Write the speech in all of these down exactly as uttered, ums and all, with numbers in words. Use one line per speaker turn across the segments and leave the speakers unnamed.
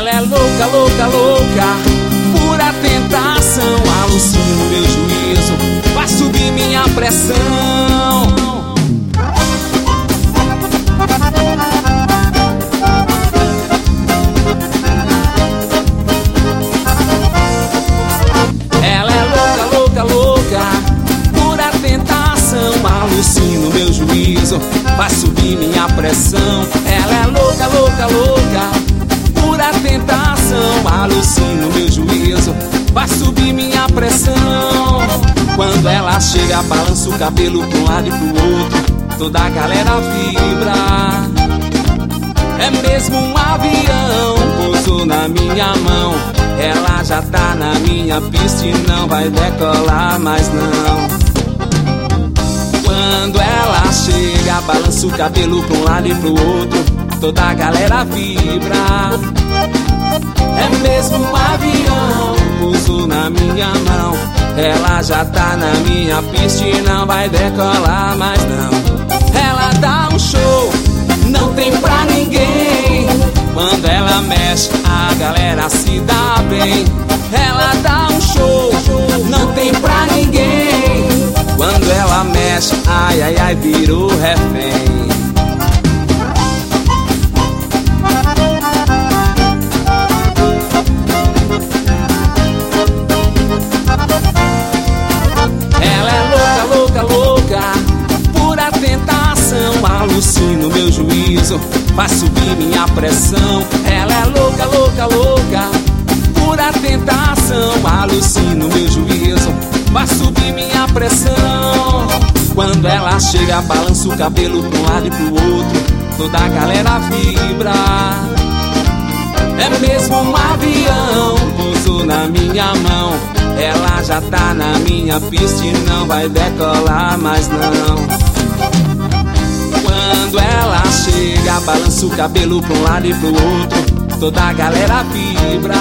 Ela é louca, louca, louca, pura tentação. Alucino meu juízo, vai subir minha pressão. Ela é louca, louca, louca, pura tentação. Alucino meu juízo, vai subir minha pressão. Ela é louca, louca, louca, pura tentação. Alucino meu juízo, vai subir minha pressão. Quando ela chega, balança o cabelo pra um lado e pro outro, toda a galera vibra. É mesmo um avião, pousou na minha mão. Ela já tá na minha pista e não vai decolar mais não. Quando ela chega, balança o cabelo pra um lado e pro outro, toda a galera vibra. É mesmo um avião, pousou na minha mão. Ela já tá na minha pista e não vai decolar mais não. Ela dá um show, não tem pra ninguém. Quando ela mexe, a galera se dá bem. Ela dá um show, não tem pra ninguém. Quando ela mexe, ai, ai, ai, virou refém. Ela é louca, louca, louca, pura tentação. Alucino meu juízo, vai subir minha pressão. Ela é louca, louca, louca, pura tentação. Alucino meu juízo, vai subir minha pressão. Quando ela chega, balança o cabelo pra um lado e pro outro, toda a galera vibra. É mesmo um avião, pousou na minha mão. Ela já tá na minha pista e não vai decolar mais não. Quando ela chega, balança o cabelo pra um lado e pro outro, toda a galera vibra.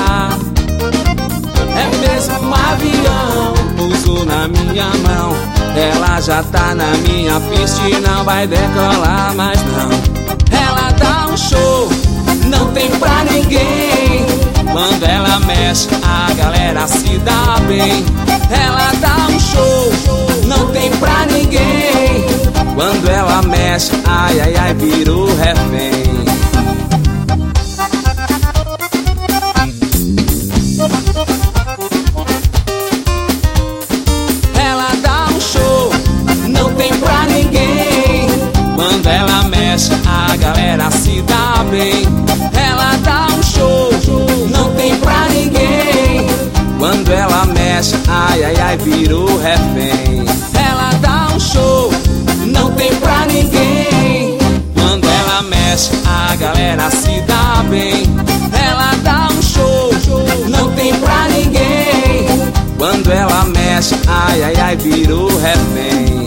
É mesmo um avião, pousou na minha mão. Ela já tá na minha pista e não vai decolar mais não. Ela dá um show, não tem pra ninguém. Quando ela mexe, a galera se dá bem. Ela dá um show, não tem pra ninguém. Quando ela mexe, ai, ai, ai, virou refém. Ela dá um show, não tem pra ninguém. Quando ela mexe, a galera se dá bem. Ela dá um show, não tem pra ninguém. Quando ela mexe, ai, ai, ai, virou refém. Ela dá um show, não tem pra ninguém. Quando ela mexe, a galera se dá bem. Ela dá um show, não tem pra ninguém. Quando ela mexe, ai, ai, ai, virou refém.